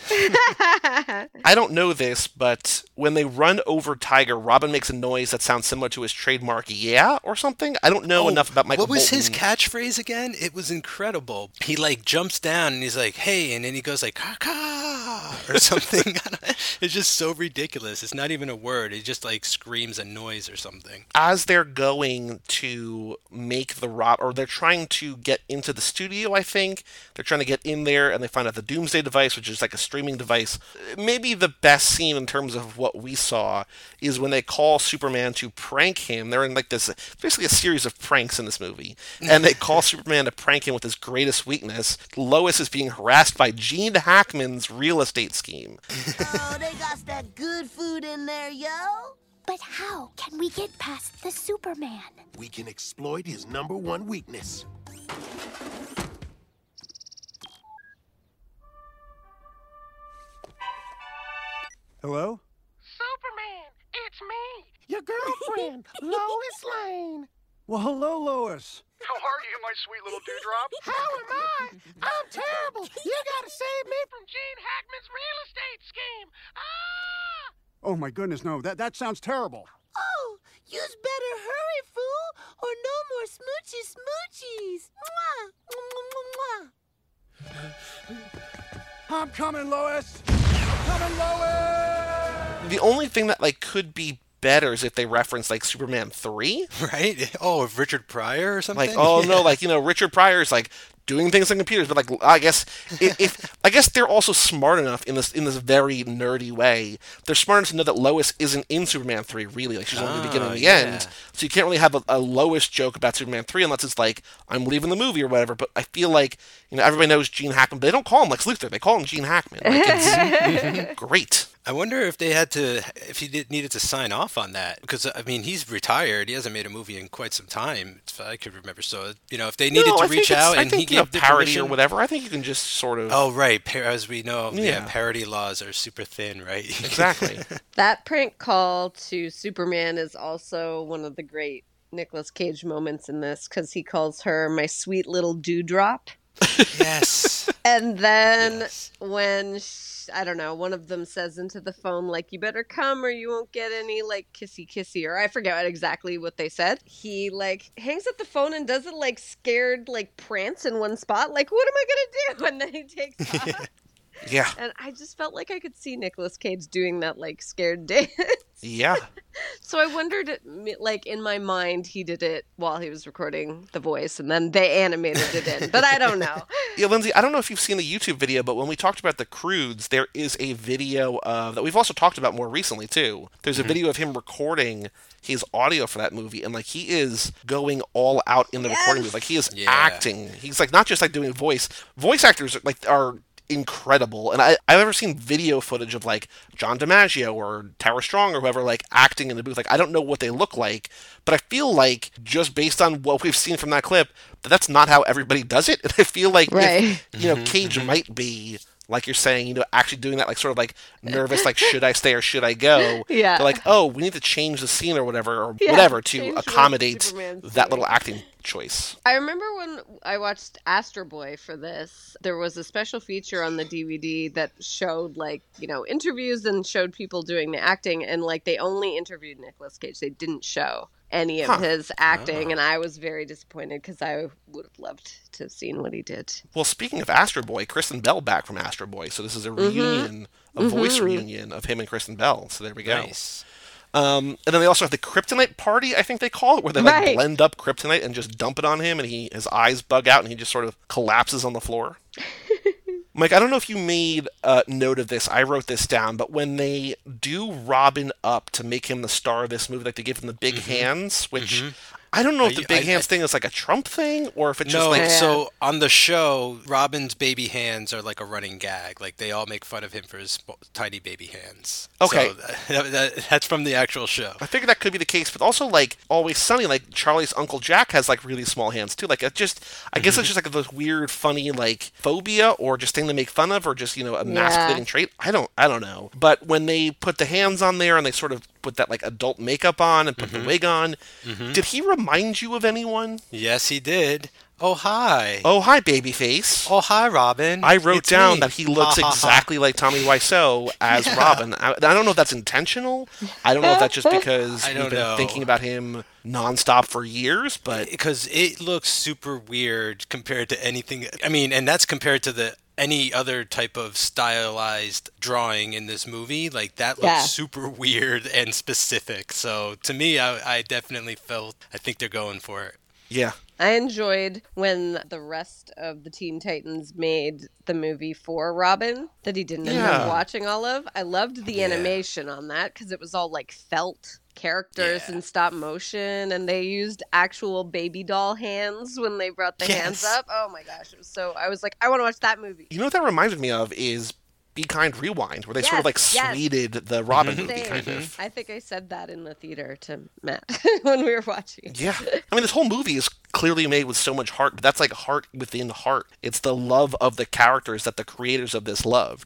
I don't know this, but when they run over Tiger, Robin makes a noise that sounds similar to his trademark "yeah" or something. I don't know Oh, enough about Michael What was his Bolton. catchphrase again? It was incredible. He like jumps down and he's like, "Hey," and then he goes like "caw" or something. It's just so ridiculous. It's not even a word. He just like screams a noise or something. As they're going to make the Rob, or they're trying to get into the studio, I think they're trying to get in there, and they find out the Doomsday device, which is like a streaming device. Maybe the best scene in terms of what we saw is when they call Superman to prank him. They're in like this, basically a series of pranks in this movie, and they call Superman to prank him with his greatest weakness. Lois is being harassed by Gene Hackman's real estate scheme. Oh, they got that good food in there, yo. But how can we get past the Superman? We can exploit his number one weakness. Hello? Superman, it's me, your girlfriend, Lois Lane. Well, hello, Lois. How are you, my sweet little dewdrop? How am I? I'm terrible. You gotta save me from Gene Hackman's real estate scheme. Ah! Oh my goodness, no. That that sounds terrible. Oh, you's better hurry, fool, or no more smoochy smoochies. Mwah. Mwah, mwah. I'm coming, Lois. I'm coming, Lois. The only thing that like could be better is if they reference like Superman three. Right? Oh, of Richard Pryor or something? Like, oh no, like, you know, Richard Pryor's like doing things on computers, but like, I guess if, if I guess they're also smart enough in this in this very nerdy way. They're smart enough to know that Lois isn't in Superman three really. Like, she's only the beginning and the yeah. end. So you can't really have a, a Lois joke about Superman three unless it's like, I'm leaving the movie or whatever. But I feel like, you know, everybody knows Gene Hackman, but they don't call him Lex Luthor. They call him Gene Hackman. Like, it's great. I wonder if they had to, if he did, needed to sign off on that. Because, I mean, he's retired. He hasn't made a movie in quite some time, if I could remember. So, you know, if they needed No, to I think reach it's- out I and think, he you know, gave the parody permission. or whatever, I think you can just sort of... Oh, right. Par- As we know, yeah. Yeah. parody laws are super thin, right? Exactly. That prank call to Superman is also one of the great Nicolas Cage moments in this, because he calls her my sweet little dewdrop. Yes. And then Yes. when, sh I don't know, one of them says into the phone, like, you better come or you won't get any, like, kissy kissy, or I forget what exactly what they said. He, like, hangs up the phone and does it, like, scared, like, prance in one spot. Like, what am I going to do? And then he takes off. Yeah. And I just felt like I could see Nicolas Cage doing that, like, scared dance. Yeah. So I wondered, like, in my mind, he did it while he was recording the voice, and then they animated it in. But I don't know. Yeah, Lindsay, I don't know if you've seen the YouTube video, but when we talked about the Croods, there is a video of, that we've also talked about more recently, too. There's a video of him recording his audio for that movie, and, like, he is going all out in the Yes! recording booth. Like, he is Yeah. acting. He's, like, not just, like, doing voice. Voice actors, like, are incredible. And I, I've ever seen video footage of like John DiMaggio or Tara Strong or whoever like acting in the booth. Like, I don't know what they look like, but I feel like just based on what we've seen from that clip, that that's not how everybody does it. And I feel like, Right. if, you know, Cage might be, like you're saying, you know, actually doing that, like sort of like nervous, like should I stay or should I go? Yeah. They're like, oh, we need to change the scene or whatever, or Yeah, whatever change to what accommodate Superman's that doing. little acting choice. I remember when I watched Astro Boy for this, there was a special feature on the D V D that showed, like, you know, interviews and showed people doing the acting, and, like, they only interviewed Nicolas Cage. They didn't show any of Huh. his acting, and I was very disappointed because I would have loved to have seen what he did. Well, speaking of Astro Boy, Kristen Bell back from Astro Boy, so this is a reunion, a voice reunion of him and Kristen Bell. So there we go. Nice. Um, and then they also have the Kryptonite party, I think they call it, where they like Right. blend up Kryptonite and just dump it on him, and he his eyes bug out, and he just sort of collapses on the floor. Mike, I don't know if you made a note of this. I wrote this down, but when they do Robin up to make him the star of this movie, like they give him the big hands, which I don't know if the I- big I- hands I- thing is like a Trump thing or if it's No, just like Yeah. so on the show, Robin's baby hands are like a running gag. Like they all make fun of him for his sp- tiny baby hands. Okay. So that, that, that's from the actual show. I figured that could be the case, but also like Always Sunny, like Charlie's Uncle Jack has like really small hands too. Like it just, I guess it's just like this weird, funny like phobia or just thing to make fun of, or just you know a masculating trait. I don't, I don't know. But when they put the hands on there and they sort of put that like adult makeup on and put the wig on, did he remind you of anyone? Yes, he did. Oh, hi. Oh, hi, babyface. Oh, hi, Robin. I wrote It's down me. that he looks Ha, ha, ha. exactly like Tommy Wiseau as Robin. I, I don't know if that's intentional. I don't know if that's just because I we've don't been know. thinking about him nonstop for years, but Because it looks super weird compared to anything. I mean, and that's compared to the any other type of stylized drawing in this movie. Like that looks Yeah. super weird and specific. So to me, I, I definitely felt. I think they're going for it. yeah. I enjoyed when the rest of the Teen Titans made the movie for Robin that he didn't end Yeah. up watching all of. I loved the Yeah. animation on that because it was all like felt characters Yeah. in stop motion, and they used actual baby doll hands when they brought the hands Yes. up. Oh my gosh, it was so. I was like, I want to watch that movie. You know what that reminded me of is Be Kind Rewind, where they sort of like Yes, yes. sweeted the Robin movie, Same. kind of. I think I said that in the theater to Matt when we were watching it. Yeah. I mean, this whole movie is clearly made with so much heart, but that's like heart within heart. It's the love of the characters that the creators of this loved.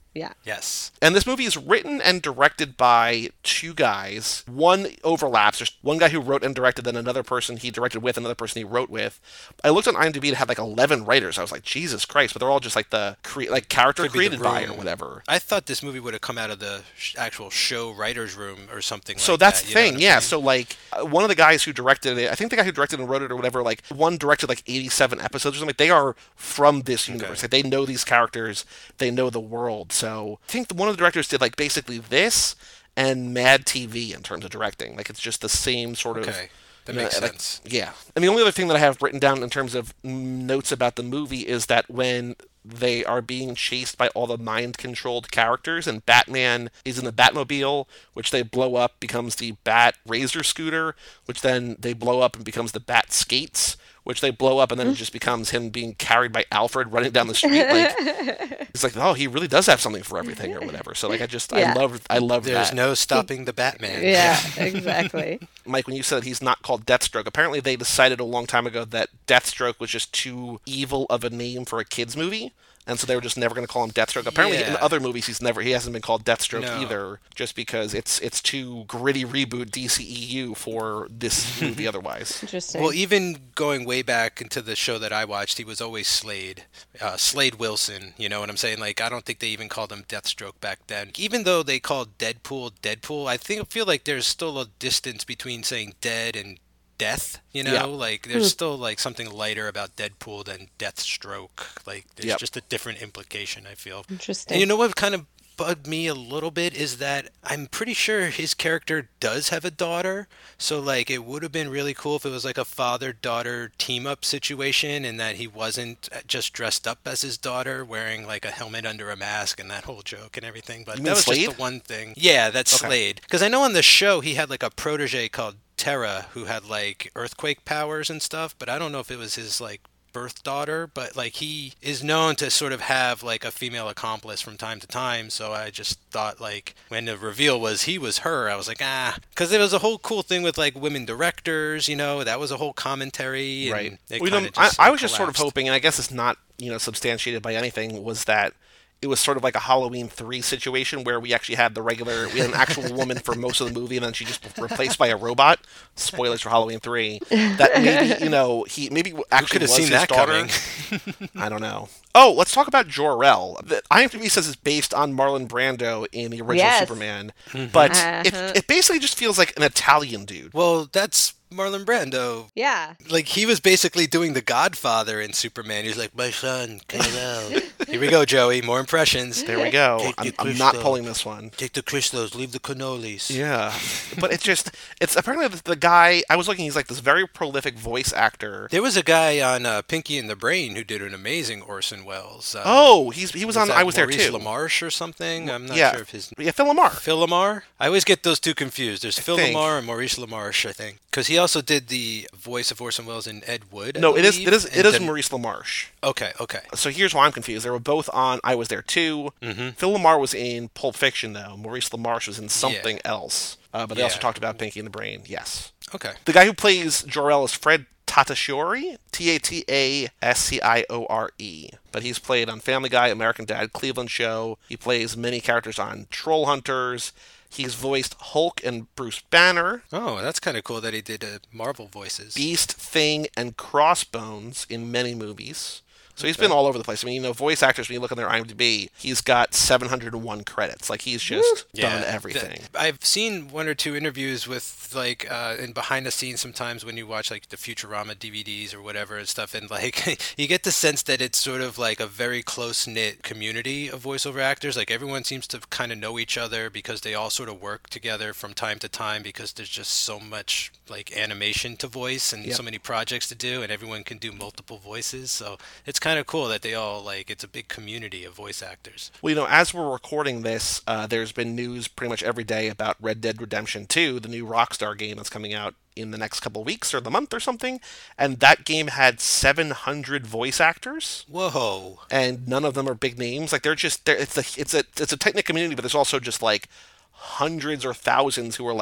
Yeah. Yes. And this movie is written and directed by two guys. One overlaps. There's one guy who wrote and directed, then another person he directed with, another person he wrote with. I looked on IMDb, it had like eleven writers. I was like, Jesus Christ! But they're all just like the cre- like character Could be the created by or room. whatever. I thought this movie would have come out of the sh- actual show writer's room or something So like that's that. the you know thing, what I'm yeah. saying? So like uh, one of the guys who directed it, I think the guy who directed and wrote it or whatever, like one directed like eighty-seven episodes or something. They are from this universe. Okay. Like they know these characters, they know the world. So I think one of the directors did like basically this and Mad T V in terms of directing. Like it's just the same sort of. Okay. That you know, makes like- sense. yeah. And the only other thing that I have written down in terms of notes about the movie is that when they are being chased by all the mind-controlled characters, and Batman is in the Batmobile, which they blow up, becomes the Bat Razor Scooter, which then they blow up and becomes the Bat Skates, which they blow up, and then it just becomes him being carried by Alfred running down the street. Like it's like, oh, he really does have something for everything or whatever. So like, I just, Yeah. I love, I love There's that. no stopping the Batman. Yeah, exactly. Mike, when you said he's not called Deathstroke, apparently they decided a long time ago that Deathstroke was just too evil of a name for a kids movie, and so they were just never going to call him Deathstroke. Apparently, in Yeah. other movies, he's never he hasn't been called Deathstroke No. either, just because it's it's too gritty reboot D C E U for this movie otherwise. Interesting. Well, even going way back into the show that I watched, he was always Slade, uh, Slade Wilson. You know what I'm saying? Like, I don't think they even called him Deathstroke back then. Even though they called Deadpool Deadpool, I think feel like there's still a distance between saying dead and death. You know, Yeah. like there's still like something lighter about Deadpool than Deathstroke. Like, there's Yep. just a different implication, I feel. Interesting. And you know what kind of bugged me a little bit is that I'm pretty sure his character does have a daughter. So like it would have been really cool if it was like a father-daughter team-up situation and that he wasn't just dressed up as his daughter wearing like a helmet under a mask and that whole joke and everything. But You that mean was Slade? just the one thing. Yeah, that's Okay. Slade. Because I know on the show he had like a protege called Terra who had like earthquake powers and stuff, but I don't know if it was his like birth daughter, but like he is known to sort of have like a female accomplice from time to time. So I just thought like when the reveal was he was her, I was like, ah, because there was a whole cool thing with like women directors, you know, that was a whole commentary. And Right. it Well, you know, kinda I, just, I like, was just sort of collapsed. hoping, and I guess it's not, you know, substantiated by anything, was that it was sort of like a Halloween three situation where we actually had the regular, we had an actual woman for most of the movie, and then she just replaced by a robot. Spoilers for Halloween three. That maybe, you know, he maybe actually could have was seen his that daughter. coming? I don't know. Oh, let's talk about Jor-El. The IMDb says it's based on Marlon Brando in the original Yes. Superman, but Uh-huh. it, it basically just feels like an Italian dude. Well, that's Marlon Brando. yeah. Like he was basically doing the Godfather in Superman. He's like, my son, come out. Here we go, Joey. More impressions. There we go. Take I'm, the I'm not crystal. pulling this one. Take the crystals, leave the cannolis. Yeah, but it's just, it's apparently the, the guy, I was looking, he's like this very prolific voice actor. There was a guy on uh, Pinky and the Brain who did an amazing Orson Welles. Uh, Oh, he's he was, on, that I was there Maurice too. LaMarche or something? I'm not yeah, sure if his... yeah, Phil Lamar. Phil Lamar? I always get those two confused. There's Phil think. Lamar and Maurice LaMarche, I think. Because he also did the voice of Orson Welles in Ed Wood, I No, it is, believe, it is, and it is then- Maurice LaMarche. Okay, okay. So here's why I'm confused. They were both on I Was There Too. Mhm. Phil Lamar was in Pulp Fiction, though. Maurice LaMarche was in something else. Uh, but they also Yeah. talked about Pinky and the Brain, yes. Okay. The guy who plays Jor-El is Fred Tatasciore, T A T A S C I O R E. But he's played on Family Guy, American Dad, Cleveland Show. He plays many characters on Troll Hunters. He's voiced Hulk and Bruce Banner, Oh, that's kind of cool that he did uh, Marvel voices. Beast, Thing, and Crossbones in many movies. So he's been all over the place. I mean, you know, voice actors, when you look on their IMDb, he's got seven hundred one credits. Like, he's just done th- everything. I've seen one or two interviews with like uh, in behind the scenes sometimes when you watch like the Futurama D V Ds or whatever and stuff, and like you get the sense that it's sort of like a very close knit community of voiceover actors. Like everyone seems to kind of know each other because they all sort of work together from time to time because there's just so much like animation to voice and Yep. so many projects to do, and everyone can do multiple voices. So it's kind of cool that they all like it's a big community of voice actors. Well, you know, as we're recording this, uh, there's been news pretty much every day about Red Dead Redemption two, the new Rockstar game that's coming out in the next couple of weeks or the month or something. And that game had seven hundred voice actors, Whoa. and none of them are big names. Like, they're just, they're, it's a, it's a, it's a tight-knit community, but there's also just like hundreds or thousands who are like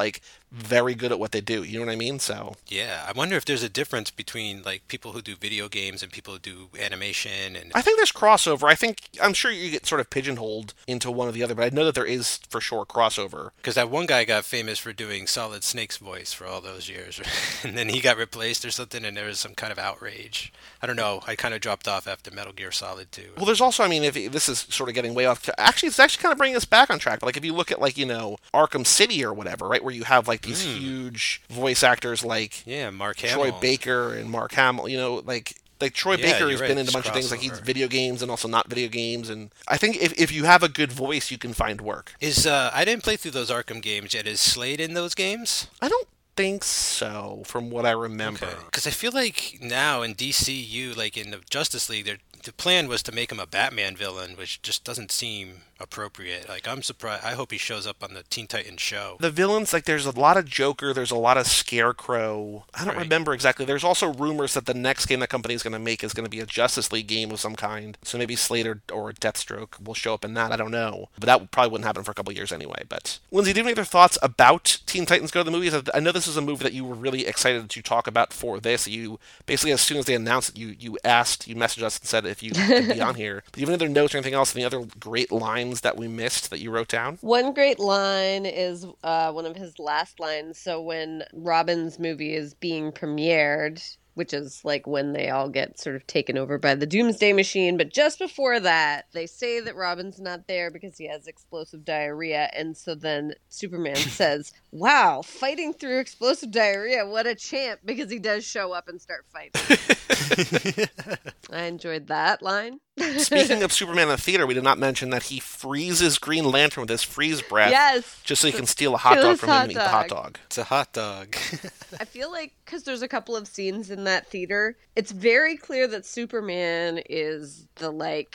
very good at what they do. You know what I mean? So Yeah, I wonder if there's a difference between like people who do video games and people who do animation. And I think there's crossover. I think I'm sure you get sort of pigeonholed into one or the other, but I know that there is for sure crossover. because that one guy got famous for doing Solid Snake's voice for all those years, and then he got replaced or something, and there was some kind of outrage. I don't know. I kind of dropped off after Metal Gear Solid two. Well, there's also, I mean, if this is sort of getting way off. Actually, it's actually kind of bringing us back on track. But like if you look at like you know Arkham City or whatever, right, where you have like these Mm. huge voice actors like Yeah, Mark Troy Hamill. Baker and Mark Hamill, you know, like like Troy Yeah, Baker you're has right, been in a it's bunch of things like he's crossover. video games and also not video games, and I think if if you have a good voice, you can find work. Is uh, I didn't play through those Arkham games yet. Is Slade in those games? I don't think so, from what I remember. Because I feel like now in D C U, like in the Justice League, they're the plan was to make him a Batman villain, which just doesn't seem appropriate. Like, I'm surprised. I hope he shows up on the Teen Titans show. The villains, like, there's a lot of Joker, there's a lot of Scarecrow. I don't Right. remember exactly. There's also rumors that the next game that company is going to make is going to be a Justice League game of some kind. So maybe Slater or Deathstroke will show up in that. I don't know. But that probably wouldn't happen for a couple years anyway. But, Lindsay, do you have any other thoughts about Teen Titans Go to the Movies? I know this is a movie that you were really excited to talk about for this. You basically, as soon as they announced it, you, you asked, you messaged us and said if you could be on here. Do you have any other notes or anything else? Any other great lines that we missed that you wrote down? One great line is uh, one of his last lines. So when Robin's movie is being premiered, which is like when they all get sort of taken over by the Doomsday Machine, but just before that, they say that Robin's not there because he has explosive diarrhea, and so then Superman says, "Wow, fighting through explosive diarrhea, what a champ!" Because he does show up and start fighting. I enjoyed that line. Speaking of Superman in the theater, we did not mention that he freezes Green Lantern with his freeze breath. Yes. Just so he can steal a hot Steal dog his from him hot and eat the hot dog. dog. It's a hot dog. I feel like because there's a couple of scenes in that theater, it's very clear that Superman is the like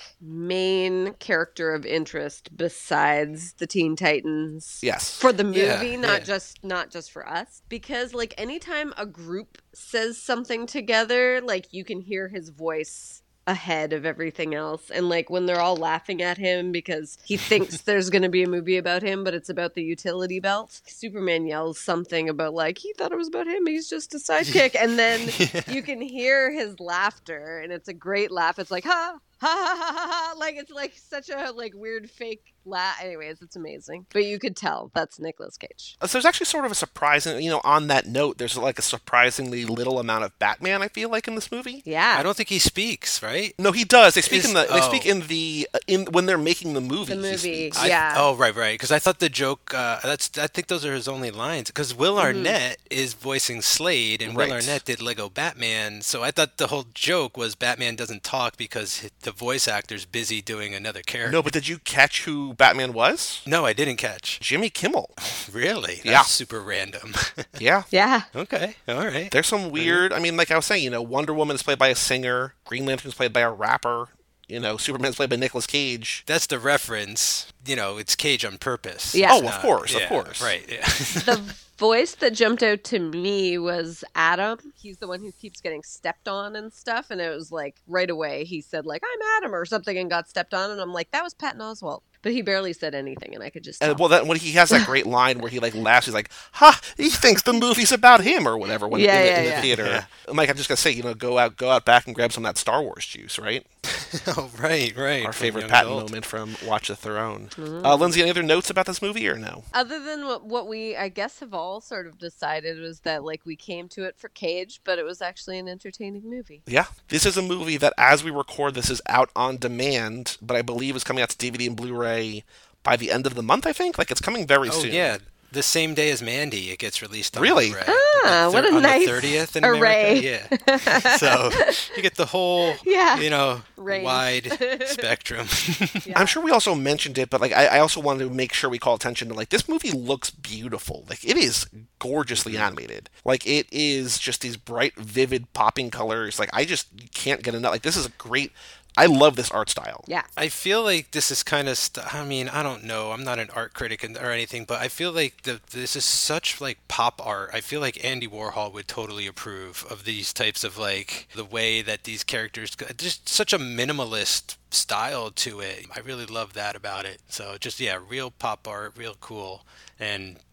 main character of interest besides the Teen Titans. Yes. For the movie, Yeah, not yeah. just not just for us. Because like anytime a group says something together, like you can hear his voice ahead of everything else, and like when they're all laughing at him because he thinks there's going to be a movie about him but it's about the utility belt, Superman yells something about like he thought it was about him, he's just a sidekick, and then you can hear his laughter, and it's a great laugh. It's like ha ha ha ha ha, ha. Like it's like such a like weird fake laugh. Anyways, it's amazing, but you could tell that's Nicolas Cage. So there's actually sort of a surprising, you know, on that note, there's like a surprisingly little amount of Batman, I feel like, in this movie. Yeah. I don't think he speaks, right? No, he does. They speak Is- in the. They oh. speak in the uh, in when they're making the movie. The he movie. speaks. I- Yeah. oh, right, right. Because I thought the joke. Uh, that's. I think those are his only lines. Because Will Arnett is voicing Slade, and Will Right. Arnett did Lego Batman. So I thought the whole joke was Batman doesn't talk because the voice actor's busy doing another character. No, but did you catch who Batman was? No, I didn't catch. Jimmy Kimmel. Really? That's Yeah. super random. Yeah. Yeah. Okay. All right. There's some weird. I mean, like I was saying, you know, Wonder Woman is played by a singer. Green Lantern is played by a rapper. You know, Superman's played by Nicolas Cage. That's the reference. You know, it's Cage on purpose. Yeah. Oh, It's of not- course, of yeah, course. Right. Yeah. The voice that jumped out to me was Adam. He's the one who keeps getting stepped on and stuff, and it was like right away he said like I'm Adam or something and got stepped on, and I'm like that was Patton Oswalt, but he barely said anything, and I could just tell. And well, that when he has that great line where he like laughs, he's like, "Ha! He thinks the movie's about him or whatever." When Yeah, in, the, yeah, in the yeah. theater, Yeah. Mike, I'm just gonna say, you know, go out, go out back and grab some of that Star Wars juice, right? oh, right, right. Our From favorite Young Patton Adult. moment from Watch the Throne. Mm-hmm. Uh, Lindsay, any other notes about this movie or no? Other than what, what we, I guess, have all sort of decided was that like we came to it for Cage, but it was actually an entertaining movie. Yeah, this is a movie that, as we record, this is out on demand, but I believe is coming out to D V D and Blu-ray by the end of the month. I think, like, it's coming very Oh soon. yeah, the same day as Mandy, it gets released on Really? Blu-ray. Ah, The what a thir- on nice the thirtieth in array. America. Yeah. So you get the whole, Yeah. you know, Range. wide spectrum. Yeah. I'm sure we also mentioned it, but like I, I also wanted to make sure we call attention to like this movie looks beautiful. Like it is gorgeously animated. Like it is just these bright, vivid, popping colors. Like I just can't get enough. Like this is a great. I love this art style. Yeah. I feel like this is kind of. St- I mean, I don't know. I'm not an art critic and- or anything, but I feel like the, this is such like pop art. I feel like Andy Warhol would totally approve of these types of like the way that these characters. Just such a minimalist style to it. I really love that about it. So just yeah, real pop art, real cool, and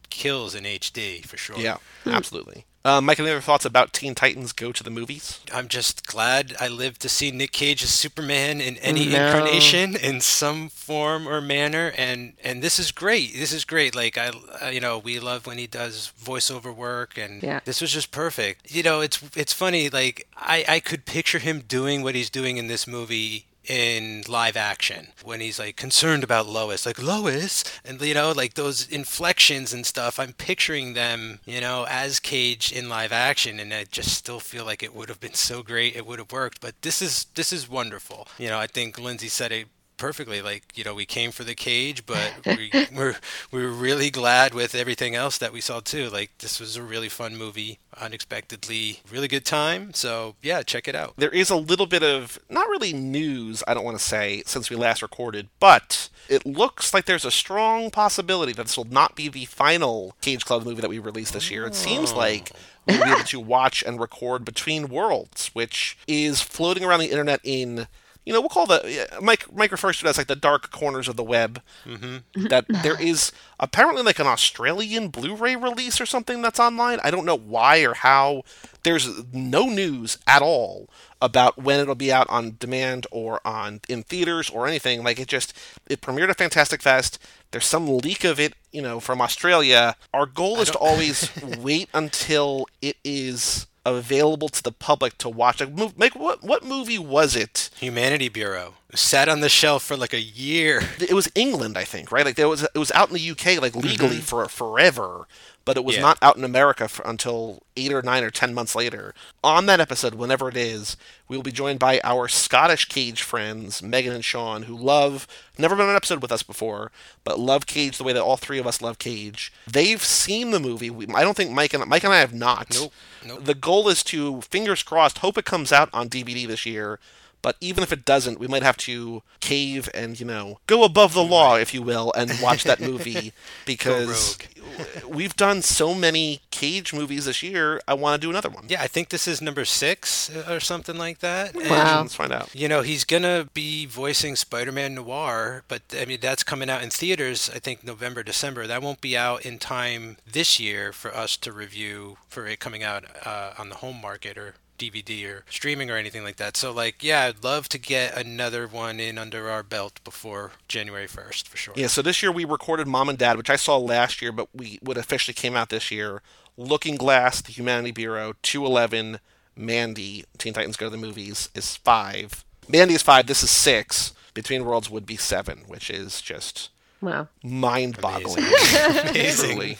kills in H D for sure. Yeah, absolutely. Uh, Mike, any other thoughts about Teen Titans Go to the Movies? I'm just glad I lived to see Nick Cage as Superman in any No. incarnation, in some form or manner, and and this is great. This is great. Like I, uh, you know, we love when he does voiceover work, and Yeah. this was just perfect. You know, it's it's funny. Like I I could picture him doing what he's doing in this movie in live action when he's like concerned about Lois, like Lois, and you know, like those inflections and stuff. I'm picturing them, you know, as Cage in live action, and I just still feel like it would have been so great, it would have worked. But this is this is wonderful. You know, I think Lindsay said it perfectly. Like, you know, we came for the Cage, but we, we're we were really glad with everything else that we saw too. Like, this was a really fun movie, unexpectedly really good time. So yeah, check it out. There is a little bit of, not really news, I don't want to say, since we last recorded, but it looks like there's a strong possibility that this will not be the final Cage Club movie that we release this year. It seems like we'll be able to watch and record Between Worlds, which is floating around the internet in, you know, we'll call the, Mike, Mike refers to it as like the dark corners of the web, mm-hmm. that there is apparently like an Australian Blu-ray release or something that's online. I don't know why or how. There's no news at all about when it'll be out on demand or on in theaters or anything. Like, it just, it premiered at Fantastic Fest. There's some leak of it, you know, from Australia. Our goal is to always wait until it is available to the public to watch. Like, move, make what what movie was it? Humanity Bureau. It sat on the shelf for like a year. It was England, I think, right? Like, there was it was out in the U K like legally mm-hmm. for forever, but it was yeah. not out in America for, until eight or nine or ten months later. On that episode, whenever it is, we will be joined by our Scottish Cage friends, Megan and Sean, who love, never been on an episode with us before, but love Cage the way that all three of us love Cage. They've seen the movie. We, I don't think Mike and Mike and I have not. Nope. Nope. The goal is to, fingers crossed, hope it comes out on D V D this year. But even if it doesn't, we might have to cave and, you know, go above the law, if you will, and watch that movie, because we've done so many Cage movies this year. I want to do another one. Yeah, I think this is number six or something like that. Wow. Let's find out. You know, he's going to be voicing Spider-Man Noir, but, I mean, that's coming out in theaters, I think, November, December. That won't be out in time this year for us to review, for it coming out uh, on the home market or D V D or streaming or anything like that. So, like, yeah, I'd love to get another one in under our belt before January first, for sure. Yeah, so this year we recorded Mom and Dad, which I saw last year, but we would officially came out this year. Looking Glass, The Humanity Bureau, two eleven, Mandy, Teen Titans Go to the Movies is five. Mandy is five, this is six. Between Worlds would be seven, which is just Wow. mind-boggling. Amazing. Truly.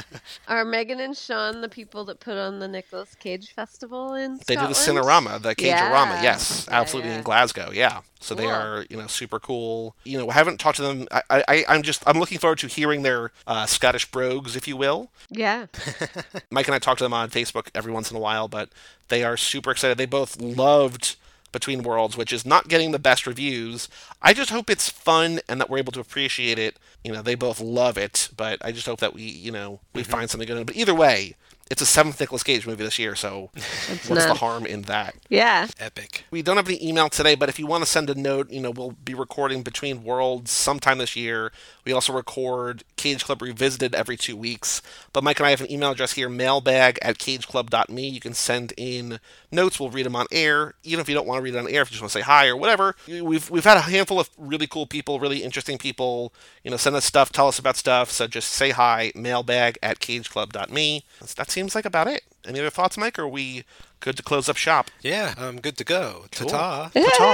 Are Megan and Sean the people that put on the Nicolas Cage Festival in They do the Scotland? Cinerama, the Cage-orama, Yeah. yes, Yeah, absolutely, yeah. in Glasgow, yeah. So they Cool. are, you know, super cool. You know, I haven't talked to them. I, I, I'm just, I'm looking forward to hearing their uh, Scottish brogues, if you will. Yeah. Mike and I talk to them on Facebook every once in a while, but they are super excited. They both loved Between Worlds, which is not getting the best reviews. I just hope it's fun and that we're able to appreciate it. You know, they both love it, but I just hope that we, you know, we Mm-hmm. find something good in it. But either way, it's a seventh Nicolas Cage movie this year, so what's the nuts. harm in that? Yeah. Epic. We don't have any email today, but if you want to send a note, you know, we'll be recording Between Worlds sometime this year. We also record Cage Club Revisited every two weeks. But Mike and I have an email address here, mailbag at cageclub dot me. You can send in notes. We'll read them on air. Even if you don't want to read it on air, if you just want to say hi or whatever. We've we've had a handful of really cool people, really interesting people, you know, send us stuff, tell us about stuff. So just say hi, mailbag at cageclub dot me. That seems like about it. Any other thoughts, Mike, or are we good to close up shop? Yeah, I'm good to go. Cool. Ta-ta.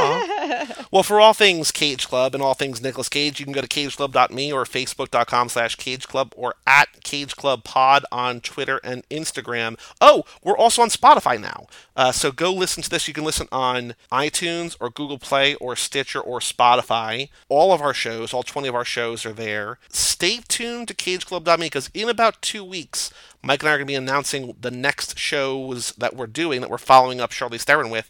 Ta-ta. Well, for all things Cage Club and all things Nicolas Cage, you can go to cageclub dot me or facebook.com slash cageclub or at cageclubpod on Twitter and Instagram. Oh, we're also on Spotify now. Uh, so go listen to this. You can listen on iTunes or Google Play or Stitcher or Spotify. All of our shows, all twenty of our shows are there. Stay tuned to cageclub dot me because in about two weeks, Mike and I are going to be announcing the next shows that we're doing, that we're following up Charlize Theron with.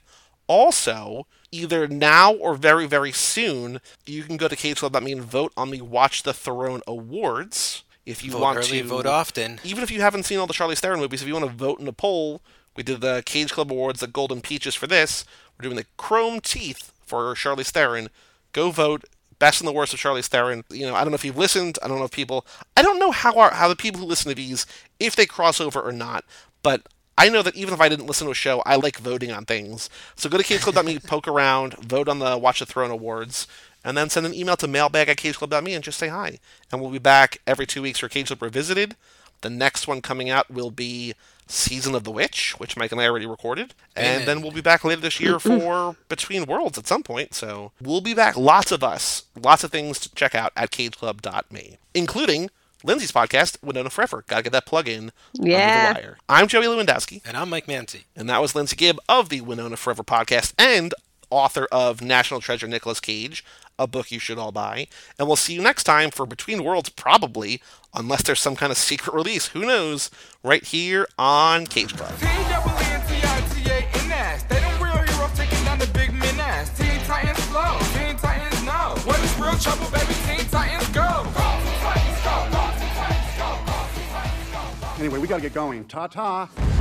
Also, either now or very, very soon, you can go to cageclub dot me and vote on the Watch the Throne Awards. If you Vote want early, to vote often. Even if you haven't seen all the Charlize Theron movies, if you want to vote in a poll, we did the Cage Club Awards, the Golden Peaches for this. We're doing the Chrome Teeth for Charlize Theron. Go vote. Best and the Worst of Charlize Theron. You know, I don't know if you've listened. I don't know if people... I don't know how our, how the people who listen to these, if they cross over or not, but I know that even if I didn't listen to a show, I like voting on things. So go to cageclub dot me, poke around, vote on the Watch the Throne Awards, and then send an email to mailbag at cageclub dot me and just say hi. And we'll be back every two weeks for Cage Club Revisited. The next one coming out will be Season of the Witch, which Mike and I already recorded. And then we'll be back later this year for Between Worlds at some point. So we'll be back. Lots of us. Lots of things to check out at cageclub dot me, including Lindsay's podcast, Winona Forever. Gotta get that plug in. Yeah. Under the wire. I'm Joey Lewandowski. And I'm Mike Manzi. And that was Lindsay Gibb of the Winona Forever podcast and author of National Treasure Nicolas Cage, a book you should all buy. And we'll see you next time for Between Worlds, probably, unless there's some kind of secret release. Who knows? Right here on Cage Club. T W N T I T A N S. They them real heroes taking down the big menace. Teen Titans flow. Teen Titans know. What is real trouble, baby? Teen Titans go. Anyway, we gotta get going. Ta-ta.